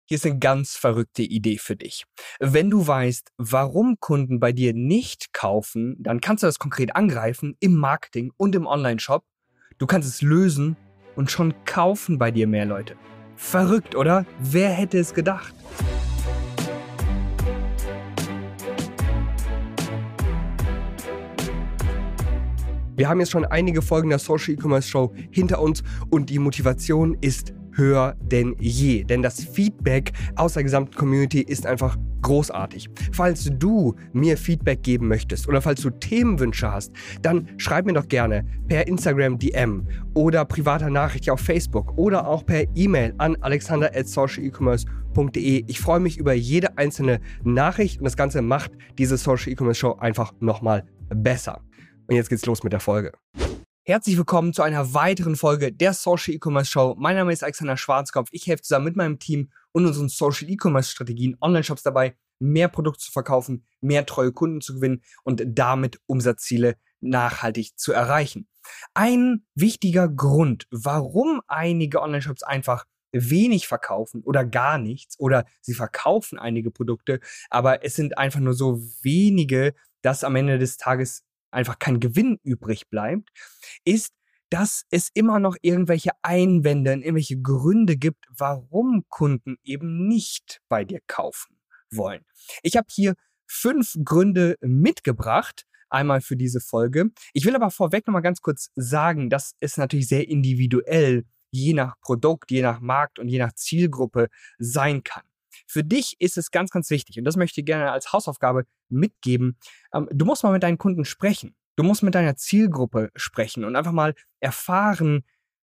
Hier ist eine ganz verrückte Idee für dich. Wenn du weißt, warum Kunden bei dir nicht kaufen, dann kannst du das konkret angreifen im Marketing und im Onlineshop. Du kannst es lösen und schon kaufen bei dir mehr Leute. Verrückt, oder? Wer hätte es gedacht? Wir haben jetzt schon einige Folgen der Social E-Commerce Show hinter uns und die Motivation ist höher denn je. Denn das Feedback aus der gesamten Community ist einfach großartig. Falls du mir Feedback geben möchtest oder falls du Themenwünsche hast, dann schreib mir doch gerne per Instagram DM oder privater Nachricht auf Facebook oder auch per E-Mail an alexander@socialecommerce.de. Ich freue mich über jede einzelne Nachricht und das Ganze macht diese Social E-Commerce Show einfach nochmal besser. Und jetzt geht's los mit der Folge. Herzlich willkommen zu einer weiteren Folge der Social E-Commerce Show. Mein Name ist Alexander Schwarzkopf. Ich helfe zusammen mit meinem Team und unseren Social E-Commerce Strategien Online-Shops dabei, mehr Produkte zu verkaufen, mehr treue Kunden zu gewinnen und damit Umsatzziele nachhaltig zu erreichen. Ein wichtiger Grund, warum einige Online-Shops einfach wenig verkaufen oder gar nichts oder sie verkaufen einige Produkte, aber es sind einfach nur so wenige, dass am Ende des Tages einfach kein Gewinn übrig bleibt, ist, dass es immer noch irgendwelche Einwände, irgendwelche Gründe gibt, warum Kunden eben nicht bei dir kaufen wollen. Ich habe hier 5 Gründe mitgebracht, einmal für diese Folge. Ich will aber vorweg nochmal ganz kurz sagen, dass es natürlich sehr individuell je nach Produkt, je nach Markt und je nach Zielgruppe sein kann. Für dich ist es ganz, ganz wichtig, und das möchte ich gerne als Hausaufgabe mitgeben, du musst mal mit deinen Kunden sprechen. Du musst mit deiner Zielgruppe sprechen und einfach mal erfahren,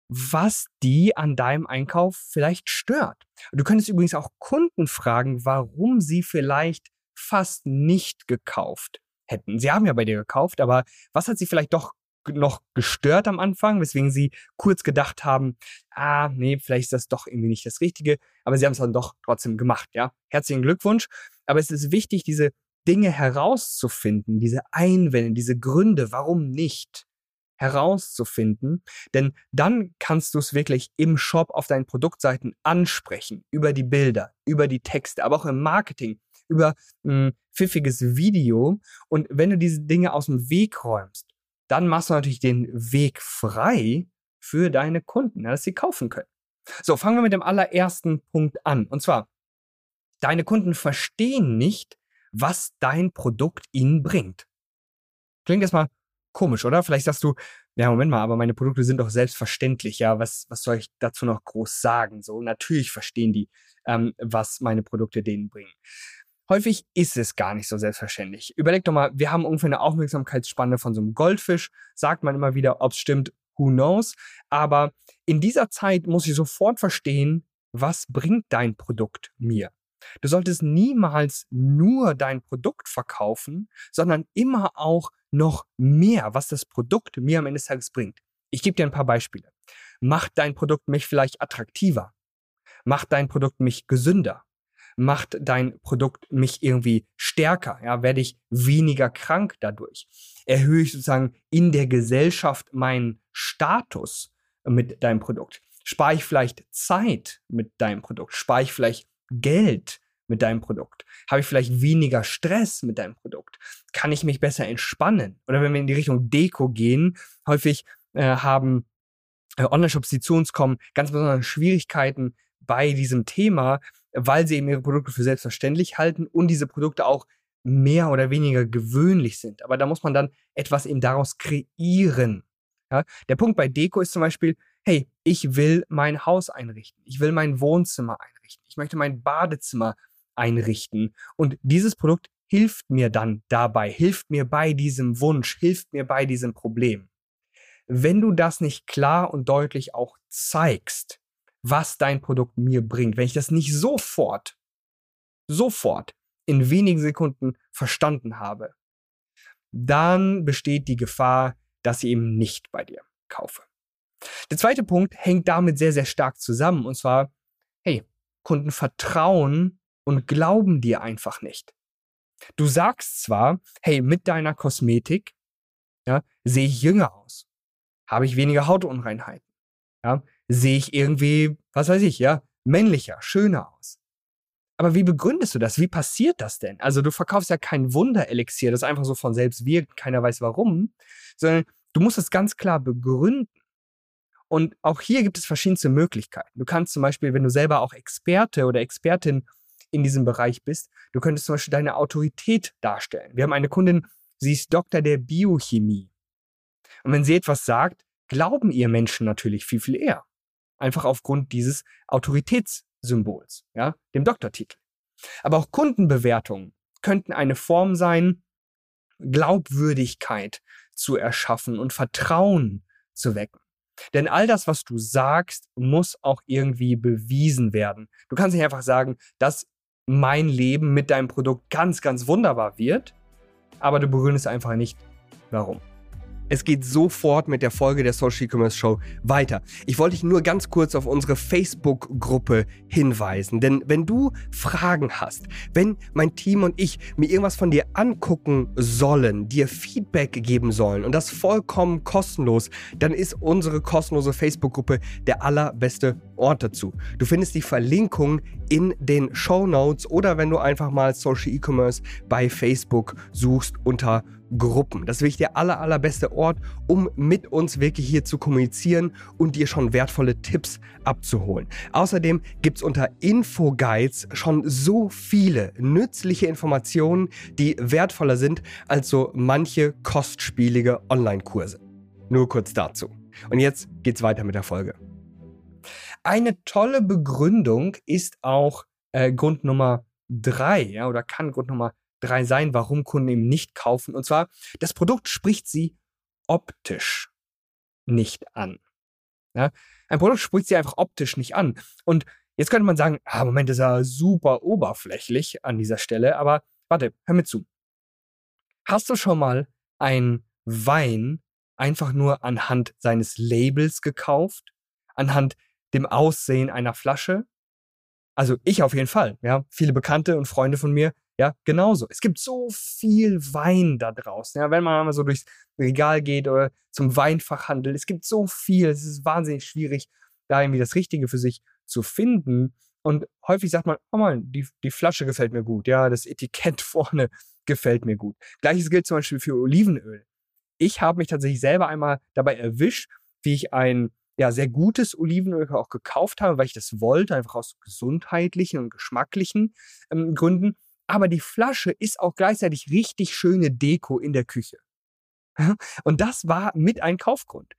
was die an deinem Einkauf vielleicht stört. Du könntest übrigens auch Kunden fragen, warum sie vielleicht fast nicht gekauft hätten. Sie haben ja bei dir gekauft, aber was hat sie vielleicht doch noch gestört am Anfang, weswegen sie kurz gedacht haben, nee, vielleicht ist das doch irgendwie nicht das Richtige, aber sie haben es dann doch trotzdem gemacht, ja. Herzlichen Glückwunsch. Aber es ist wichtig, diese Dinge herauszufinden, diese Einwände, diese Gründe, warum nicht, herauszufinden, denn dann kannst du es wirklich im Shop auf deinen Produktseiten ansprechen, über die Bilder, über die Texte, aber auch im Marketing, über ein pfiffiges Video. Und wenn du diese Dinge aus dem Weg räumst, dann machst du natürlich den Weg frei für deine Kunden, dass sie kaufen können. So, fangen wir mit dem allerersten Punkt an. Und zwar, deine Kunden verstehen nicht, was dein Produkt ihnen bringt. Klingt erstmal komisch, oder? Vielleicht sagst du, ja, Moment mal, aber meine Produkte sind doch selbstverständlich. Ja, was soll ich dazu noch groß sagen? So, natürlich verstehen die, was meine Produkte denen bringen. Häufig ist es gar nicht so selbstverständlich. Überleg doch mal, wir haben ungefähr eine Aufmerksamkeitsspanne von so einem Goldfisch. Sagt man immer wieder, ob es stimmt, who knows. Aber in dieser Zeit muss ich sofort verstehen, was bringt dein Produkt mir? Du solltest niemals nur dein Produkt verkaufen, sondern immer auch noch mehr, was das Produkt mir am Ende des Tages bringt. Ich gebe dir ein paar Beispiele. Macht dein Produkt mich vielleicht attraktiver? Macht dein Produkt mich gesünder? Macht dein Produkt mich irgendwie stärker? Ja, werde ich weniger krank dadurch? Erhöhe ich sozusagen in der Gesellschaft meinen Status mit deinem Produkt? Spare ich vielleicht Zeit mit deinem Produkt? Spare ich vielleicht Geld mit deinem Produkt? Habe ich vielleicht weniger Stress mit deinem Produkt? Kann ich mich besser entspannen? Oder wenn wir in die Richtung Deko gehen, häufig haben Online-Shops, die zu uns kommen, ganz besondere Schwierigkeiten bei diesem Thema, weil sie eben ihre Produkte für selbstverständlich halten und diese Produkte auch mehr oder weniger gewöhnlich sind. Aber da muss man dann etwas eben daraus kreieren. Ja? Der Punkt bei Deko ist zum Beispiel, hey, ich will mein Haus einrichten. Ich will mein Wohnzimmer einrichten. Ich möchte mein Badezimmer einrichten. Und dieses Produkt hilft mir dann dabei, hilft mir bei diesem Wunsch, hilft mir bei diesem Problem. Wenn du das nicht klar und deutlich auch zeigst, was dein Produkt mir bringt, wenn ich das nicht sofort in wenigen Sekunden verstanden habe, dann besteht die Gefahr, dass ich eben nicht bei dir kaufe. Der zweite Punkt hängt damit sehr, sehr stark zusammen. Und zwar, hey, Kunden vertrauen und glauben dir einfach nicht. Du sagst zwar, hey, mit deiner Kosmetik, ja, sehe ich jünger aus. Habe ich weniger Hautunreinheiten. Ja, sehe ich irgendwie, was weiß ich, ja, männlicher, schöner aus. Aber wie begründest du das? Wie passiert das denn? Also du verkaufst ja kein Wunderelixier, das einfach so von selbst wirkt, keiner weiß warum, sondern du musst es ganz klar begründen. Und auch hier gibt es verschiedenste Möglichkeiten. Du kannst zum Beispiel, wenn du selber auch Experte oder Expertin in diesem Bereich bist, du könntest zum Beispiel deine Autorität darstellen. Wir haben eine Kundin, sie ist Doktor der Biochemie. Und wenn sie etwas sagt, glauben ihr Menschen natürlich viel, viel eher. Einfach aufgrund dieses Autoritätssymbols, ja, dem Doktortitel. Aber auch Kundenbewertungen könnten eine Form sein, Glaubwürdigkeit zu erschaffen und Vertrauen zu wecken. Denn all das, was du sagst, muss auch irgendwie bewiesen werden. Du kannst nicht einfach sagen, dass mein Leben mit deinem Produkt ganz, ganz wunderbar wird, aber du begründest einfach nicht, warum. Es geht sofort mit der Folge der Social E-Commerce Show weiter. Ich wollte dich nur ganz kurz auf unsere Facebook-Gruppe hinweisen. Denn wenn du Fragen hast, wenn mein Team und ich mir irgendwas von dir angucken sollen, dir Feedback geben sollen und das vollkommen kostenlos, dann ist unsere kostenlose Facebook-Gruppe der allerbeste Ort dazu. Du findest die Verlinkung in den Shownotes oder wenn du einfach mal Social E-Commerce bei Facebook suchst unter Gruppen. Das ist wirklich der allerbeste Ort, um mit uns wirklich hier zu kommunizieren und dir schon wertvolle Tipps abzuholen. Außerdem gibt es unter Infoguides schon so viele nützliche Informationen, die wertvoller sind als so manche kostspielige Online-Kurse. Nur kurz dazu. Und jetzt geht's weiter mit der Folge. Eine tolle Begründung ist auch Grund Nummer 3, ja, oder kann Grund Nummer 3 sein, warum Kunden eben nicht kaufen. Und zwar, das Produkt spricht sie optisch nicht an. Ja? Ein Produkt spricht sie einfach optisch nicht an. Und jetzt könnte man sagen, Moment, das ist ja super oberflächlich an dieser Stelle. Aber warte, hör mir zu. Hast du schon mal einen Wein einfach nur anhand seines Labels gekauft? Anhand dem Aussehen einer Flasche? Also ich auf jeden Fall. Ja? Viele Bekannte und Freunde von mir, ja, genauso. Es gibt so viel Wein da draußen. Ja, wenn man mal so durchs Regal geht oder zum Weinfachhandel, es gibt so viel. Es ist wahnsinnig schwierig, da irgendwie das Richtige für sich zu finden. Und häufig sagt man, die Flasche gefällt mir gut. Ja, das Etikett vorne gefällt mir gut. Gleiches gilt zum Beispiel für Olivenöl. Ich habe mich tatsächlich selber einmal dabei erwischt, wie ich ein sehr gutes Olivenöl auch gekauft habe, weil ich das wollte, einfach aus gesundheitlichen und geschmacklichen Gründen. Aber die Flasche ist auch gleichzeitig richtig schöne Deko in der Küche. Und das war mit ein Kaufgrund.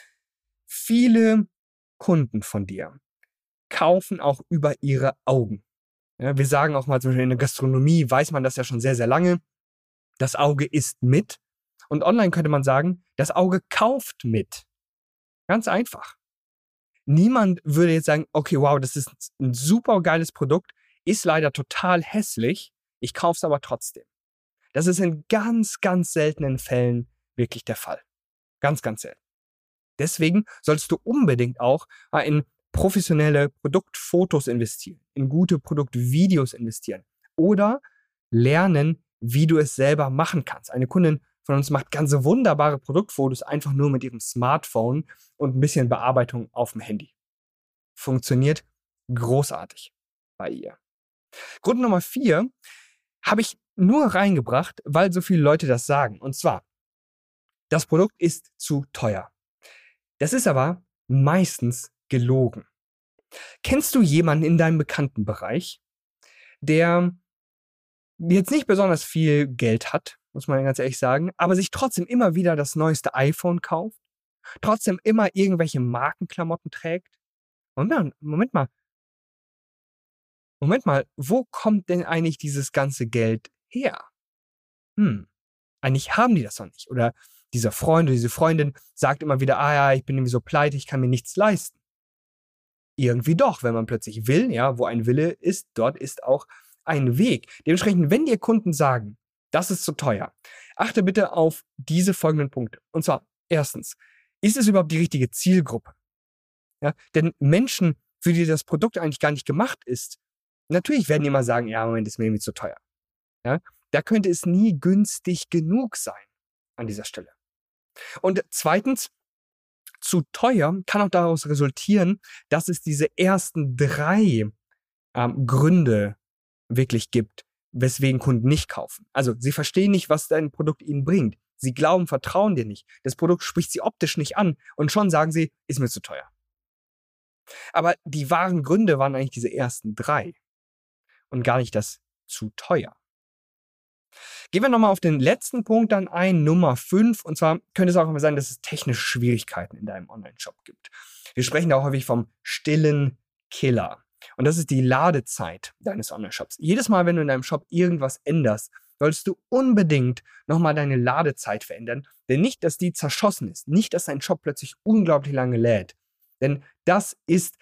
Viele Kunden von dir kaufen auch über ihre Augen. Ja, wir sagen auch mal zum Beispiel in der Gastronomie, weiß man das ja schon sehr, sehr lange, das Auge isst mit. Und online könnte man sagen, das Auge kauft mit. Ganz einfach. Niemand würde jetzt sagen, okay, wow, das ist ein super geiles Produkt, ist leider total hässlich, ich kaufe es aber trotzdem. Das ist in ganz, ganz seltenen Fällen wirklich der Fall. Ganz, ganz selten. Deswegen solltest du unbedingt auch in professionelle Produktfotos investieren, in gute Produktvideos investieren oder lernen, wie du es selber machen kannst. Eine Kundin von uns macht ganz wunderbare Produktfotos einfach nur mit ihrem Smartphone und ein bisschen Bearbeitung auf dem Handy. Funktioniert großartig bei ihr. Grund Nummer 4 habe ich nur reingebracht, weil so viele Leute das sagen. Und zwar, das Produkt ist zu teuer. Das ist aber meistens gelogen. Kennst du jemanden in deinem Bekanntenbereich, der jetzt nicht besonders viel Geld hat, muss man ganz ehrlich sagen, aber sich trotzdem immer wieder das neueste iPhone kauft, trotzdem immer irgendwelche Markenklamotten trägt? Moment mal, wo kommt denn eigentlich dieses ganze Geld her? Eigentlich haben die das noch nicht. Oder dieser Freund oder diese Freundin sagt immer wieder, ich bin irgendwie so pleite, ich kann mir nichts leisten. Irgendwie doch, wenn man plötzlich will, ja, wo ein Wille ist, dort ist auch ein Weg. Dementsprechend, wenn dir Kunden sagen, das ist zu teuer, achte bitte auf diese folgenden Punkte. Und zwar, erstens, ist es überhaupt die richtige Zielgruppe? Ja, denn Menschen, für die das Produkt eigentlich gar nicht gemacht ist, natürlich werden die immer sagen, Moment, ist mir irgendwie zu teuer. Ja, da könnte es nie günstig genug sein an dieser Stelle. Und zweitens, zu teuer kann auch daraus resultieren, dass es diese ersten 3 Gründe wirklich gibt, weswegen Kunden nicht kaufen. Also sie verstehen nicht, was dein Produkt ihnen bringt. Sie glauben, vertrauen dir nicht. Das Produkt spricht sie optisch nicht an und schon sagen sie, ist mir zu teuer. Aber die wahren Gründe waren eigentlich diese ersten 3 und gar nicht das zu teuer. Gehen wir nochmal auf den letzten Punkt dann ein, Nummer 5. Und zwar könnte es auch immer sein, dass es technische Schwierigkeiten in deinem Online-Shop gibt. Wir sprechen da auch häufig vom stillen Killer. Und das ist die Ladezeit deines Online-Shops. Jedes Mal, wenn du in deinem Shop irgendwas änderst, solltest du unbedingt nochmal deine Ladezeit verändern. Denn nicht, dass die zerschossen ist. Nicht, dass dein Shop plötzlich unglaublich lange lädt. Denn das ist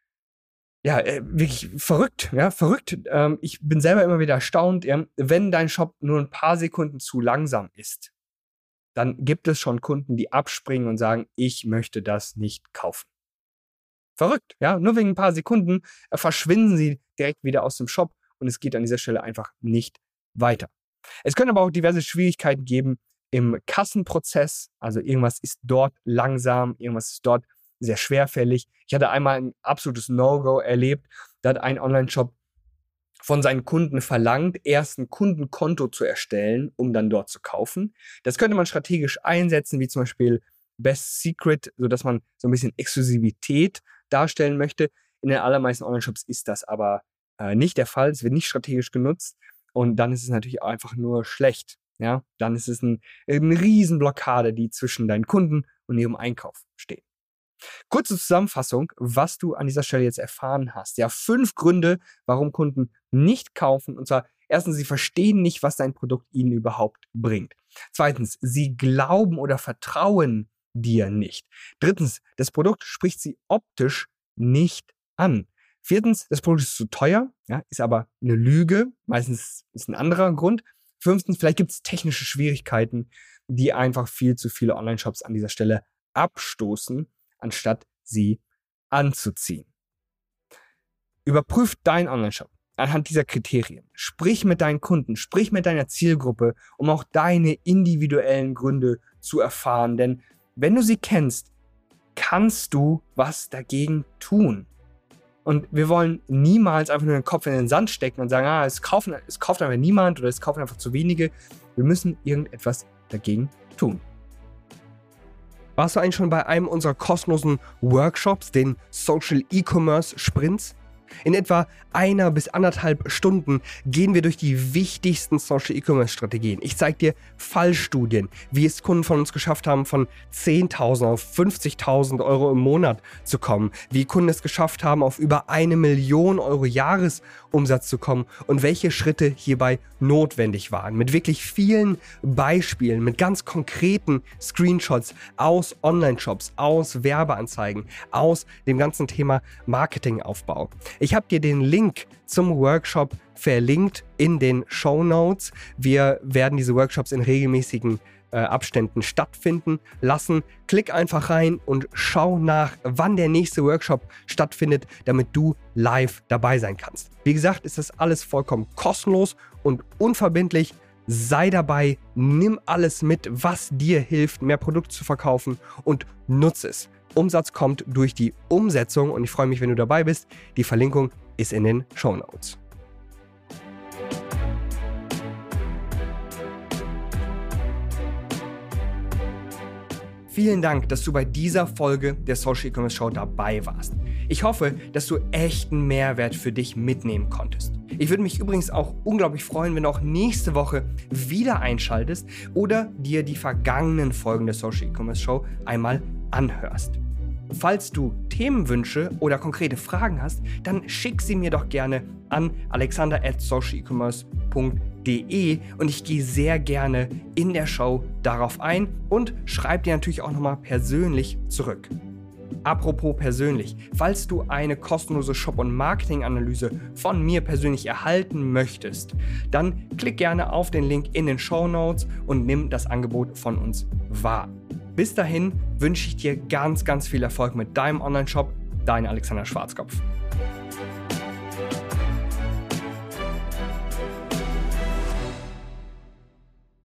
wirklich verrückt. Ja, verrückt. Ich bin selber immer wieder erstaunt, wenn dein Shop nur ein paar Sekunden zu langsam ist, dann gibt es schon Kunden, die abspringen und sagen, ich möchte das nicht kaufen. Verrückt, ja. Nur wegen ein paar Sekunden verschwinden sie direkt wieder aus dem Shop und es geht an dieser Stelle einfach nicht weiter. Es können aber auch diverse Schwierigkeiten geben im Kassenprozess. Also irgendwas ist dort langsam, irgendwas ist dort sehr schwerfällig. Ich hatte einmal ein absolutes No-Go erlebt. Da hat ein Online-Shop von seinen Kunden verlangt, erst ein Kundenkonto zu erstellen, um dann dort zu kaufen. Das könnte man strategisch einsetzen, wie zum Beispiel Best Secret, sodass man so ein bisschen Exklusivität darstellen möchte. In den allermeisten Online-Shops ist das aber nicht der Fall. Es wird nicht strategisch genutzt und dann ist es natürlich auch einfach nur schlecht. Ja? Dann ist es eine Riesenblockade, die zwischen deinen Kunden und ihrem Einkauf steht. Kurze Zusammenfassung, was du an dieser Stelle jetzt erfahren hast. Ja, 5 Gründe, warum Kunden nicht kaufen. Und zwar, erstens, sie verstehen nicht, was dein Produkt ihnen überhaupt bringt. Zweitens, sie glauben oder vertrauen dir nicht. Drittens, das Produkt spricht sie optisch nicht an. Viertens, das Produkt ist zu teuer, ja, ist aber eine Lüge. Meistens ist ein anderer Grund. Fünftens, vielleicht gibt es technische Schwierigkeiten, die einfach viel zu viele Online-Shops an dieser Stelle abstoßen, anstatt sie anzuziehen. Überprüf deinen Online-Shop anhand dieser Kriterien. Sprich mit deinen Kunden, sprich mit deiner Zielgruppe, um auch deine individuellen Gründe zu erfahren. Denn wenn du sie kennst, kannst du was dagegen tun. Und wir wollen niemals einfach nur den Kopf in den Sand stecken und sagen, es kauft einfach niemand oder es kaufen einfach zu wenige. Wir müssen irgendetwas dagegen tun. Warst du eigentlich schon bei einem unserer kostenlosen Workshops, den Social E-Commerce Sprints? In etwa 1 bis 1,5 Stunden gehen wir durch die wichtigsten Social E-Commerce Strategien. Ich zeige dir Fallstudien, wie es Kunden von uns geschafft haben, von 10.000 auf 50.000 Euro im Monat zu kommen, wie Kunden es geschafft haben, auf über 1 Million Euro Jahresumsatz zu kommen und welche Schritte hierbei notwendig waren. Mit wirklich vielen Beispielen, mit ganz konkreten Screenshots aus Online-Shops, aus Werbeanzeigen, aus dem ganzen Thema Marketingaufbau. Ich habe dir den Link zum Workshop verlinkt in den Shownotes. Wir werden diese Workshops in regelmäßigen Abständen stattfinden lassen. Klick einfach rein und schau nach, wann der nächste Workshop stattfindet, damit du live dabei sein kannst. Wie gesagt, ist das alles vollkommen kostenlos und unverbindlich. Sei dabei, nimm alles mit, was dir hilft, mehr Produkte zu verkaufen und nutze es. Umsatz kommt durch die Umsetzung und ich freue mich, wenn du dabei bist. Die Verlinkung ist in den Shownotes. Vielen Dank, dass du bei dieser Folge der Social E-Commerce Show dabei warst. Ich hoffe, dass du echten Mehrwert für dich mitnehmen konntest. Ich würde mich übrigens auch unglaublich freuen, wenn du auch nächste Woche wieder einschaltest oder dir die vergangenen Folgen der Social E-Commerce Show einmal anhörst. Falls du Themenwünsche oder konkrete Fragen hast, dann schick sie mir doch gerne an alexander@socialecommerce.de und ich gehe sehr gerne in der Show darauf ein und schreibe dir natürlich auch nochmal persönlich zurück. Apropos persönlich, falls du eine kostenlose Shop- und Marketing-Analyse von mir persönlich erhalten möchtest, dann klick gerne auf den Link in den Shownotes und nimm das Angebot von uns wahr. Bis dahin wünsche ich dir ganz, ganz viel Erfolg mit deinem Online-Shop. Dein Alexander Schwarzkopf.